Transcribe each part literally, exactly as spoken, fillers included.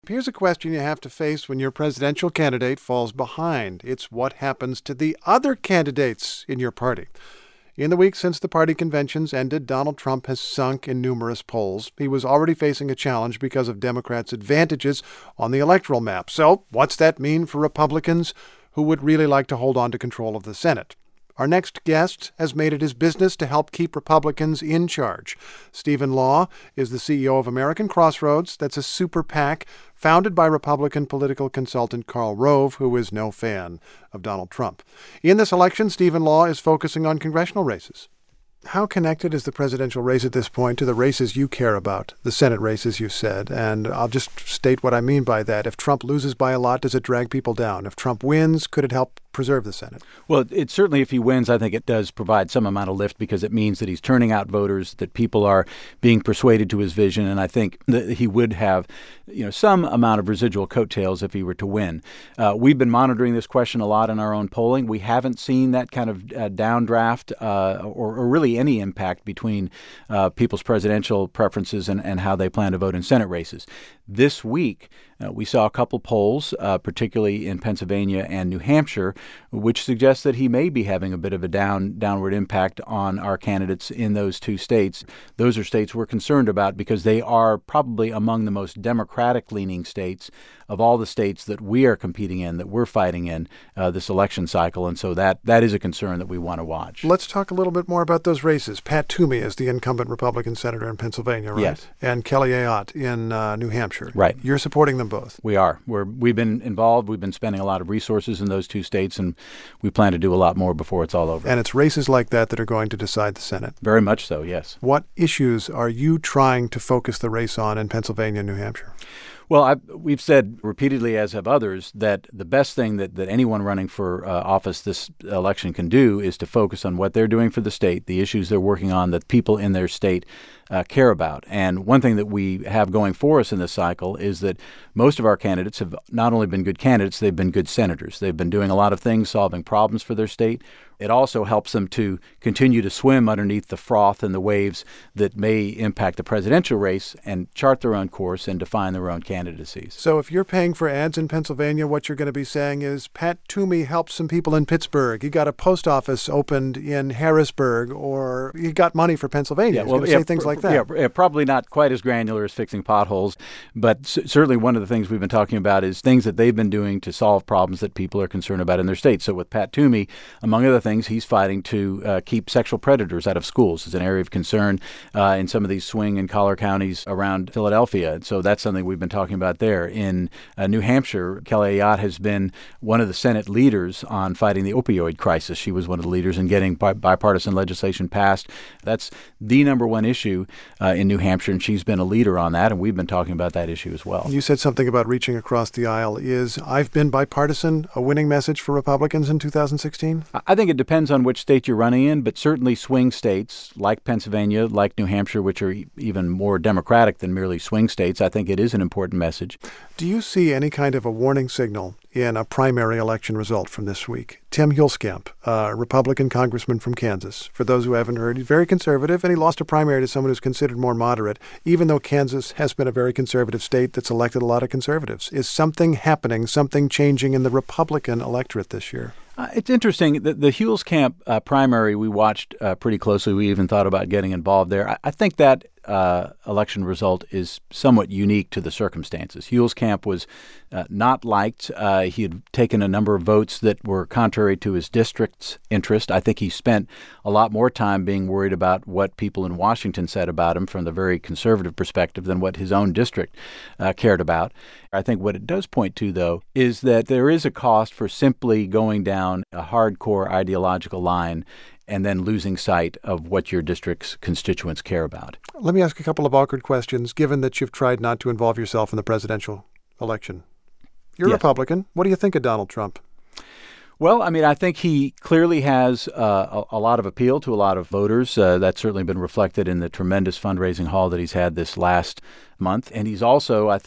Here's a question you have to face when your presidential candidate falls behind. It's what happens to the other candidates in your party. In the week since the party conventions ended, Donald Trump has sunk in numerous polls. He was already facing a challenge because of Democrats' advantages on the electoral map. So what's that mean for Republicans who would really like to hold on to control of the Senate? Our next guest has made it his business to help keep Republicans in charge. Stephen Law is the C E O of American Crossroads. That's a super PAC founded by Republican political consultant Karl Rove, who is no fan of Donald Trump. In this election, Stephen Law is focusing on congressional races. How connected is the presidential race at this point to the races you care about, the Senate races, you said? And I'll just state what I mean by that. If Trump loses by a lot, does it drag people down? If Trump wins, could it help preserve the Senate? Well, it certainly, if he wins, I think it does provide some amount of lift because it means that he's turning out voters, that people are being persuaded to his vision, and I think that he would have, you know, some amount of residual coattails if he were to win. Uh, we've been monitoring this question a lot in our own polling. We haven't seen that kind of uh, downdraft uh, or, or really any impact between uh, people's presidential preferences and, and how they plan to vote in Senate races. This week, uh, we saw a couple polls, uh, particularly in Pennsylvania and New Hampshire, which suggests that he may be having a bit of a down downward impact on our candidates in those two states. Those are states we're concerned about because they are probably among the most Democratic-leaning states of all the states that we are competing in, that we're fighting in uh, this election cycle. And so that that is a concern that we want to watch. Let's talk a little bit more about those races. Pat Toomey is the incumbent Republican senator in Pennsylvania, right? Yes. And Kelly Ayotte in uh, New Hampshire. Right. You're supporting them both. We are. We're, we've been involved. We've been spending a lot of resources in those two states, and we plan to do a lot more before it's all over. And it's races like that that are going to decide the Senate. Very much so, yes. What issues are you trying to focus the race on in Pennsylvania and New Hampshire? Well, I've, we've said repeatedly, as have others, that the best thing that, that anyone running for uh, office this election can do is to focus on what they're doing for the state, the issues they're working on that people in their state uh, care about. And one thing that we have going for us in this cycle is that most of our candidates have not only been good candidates, they've been good senators. They've been doing a lot of things, solving problems for their state. It also helps them to continue to swim underneath the froth and the waves that may impact the presidential race and chart their own course and define their own candidacies. So if you're paying for ads in Pennsylvania, what you're going to be saying is Pat Toomey helped some people in Pittsburgh. He got a post office opened in Harrisburg, or he got money for Pennsylvania. Yeah, He's well, going to yeah, say things pr- like that. Yeah, probably not quite as granular as fixing potholes, but c- certainly one of the things we've been talking about is things that they've been doing to solve problems that people are concerned about in their state. So with Pat Toomey, among other things, he's fighting to to uh, keep sexual predators out of schools. It's an area of concern uh, in some of these swing and collar counties around Philadelphia. And so that's something we've been talking about there. In uh, New Hampshire, Kelly Ayotte has been one of the Senate leaders on fighting the opioid crisis. She was one of the leaders in getting bi- bipartisan legislation passed. That's the number one issue uh, in New Hampshire, and she's been a leader on that, and we've been talking about that issue as well. You said something about reaching across the aisle. Is I've been bipartisan a winning message for Republicans in two thousand sixteen? I think it depends on which state you're running in, but certainly swing states like Pennsylvania, like New Hampshire, which are e- even more Democratic than merely swing states, I think it is an important message. Do you see any kind of a warning signal in a primary election result from this week? Tim Huelskamp, a Republican congressman from Kansas. For those who haven't heard, he's very conservative, and he lost a primary to someone who's considered more moderate, even though Kansas has been a very conservative state that's elected a lot of conservatives. Is something happening, something changing in the Republican electorate this year? Uh, it's interesting. The, the Huelskamp uh, primary we watched uh, pretty closely. We even thought about getting involved there. I, I think that uh, election result is somewhat unique to the circumstances. Huelskamp was uh, not liked. Uh, he had taken a number of votes that were contrary to his district's interest. I think he spent a lot more time being worried about what people in Washington said about him from the very conservative perspective than what his own district uh, cared about. I think what it does point to, though, is that there is a cost for simply going down a hardcore ideological line and then losing sight of what your district's constituents care about. Let me ask a couple of awkward questions, given that you've tried not to involve yourself in the presidential election. You're a Yes. Republican. What do you think of Donald Trump? Well, I mean, I think he clearly has uh, a, a lot of appeal to a lot of voters. Uh, that's certainly been reflected in the tremendous fundraising haul that he's had this last month. And he's also, I think,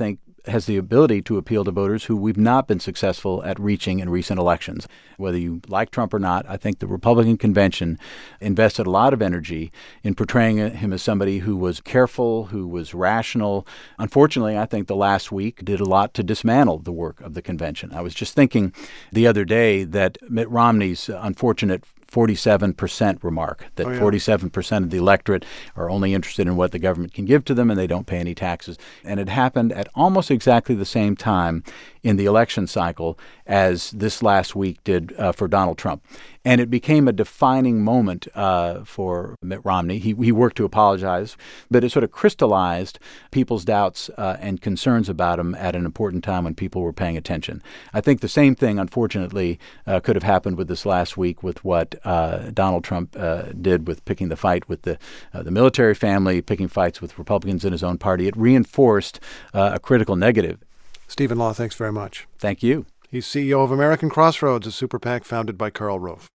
has the ability to appeal to voters who we've not been successful at reaching in recent elections. Whether you like Trump or not, I think the Republican convention invested a lot of energy in portraying him as somebody who was careful, who was rational. Unfortunately, I think the last week did a lot to dismantle the work of the convention. I was just thinking the other day that Mitt Romney's unfortunate forty-seven percent remark, that oh, yeah. forty-seven percent of the electorate are only interested in what the government can give to them and they don't pay any taxes. And it happened at almost exactly the same time in the election cycle as this last week did uh, for Donald Trump. And it became a defining moment uh, for Mitt Romney. He, he worked to apologize, but it sort of crystallized people's doubts uh, and concerns about him at an important time when people were paying attention. I think the same thing, unfortunately, uh, could have happened with this last week with what uh, Donald Trump uh, did with picking the fight with the uh, the military family, picking fights with Republicans in his own party. It reinforced uh, a critical negative. Stephen Law, thanks very much. Thank you. He's C E O of American Crossroads, a super PAC founded by Karl Rove.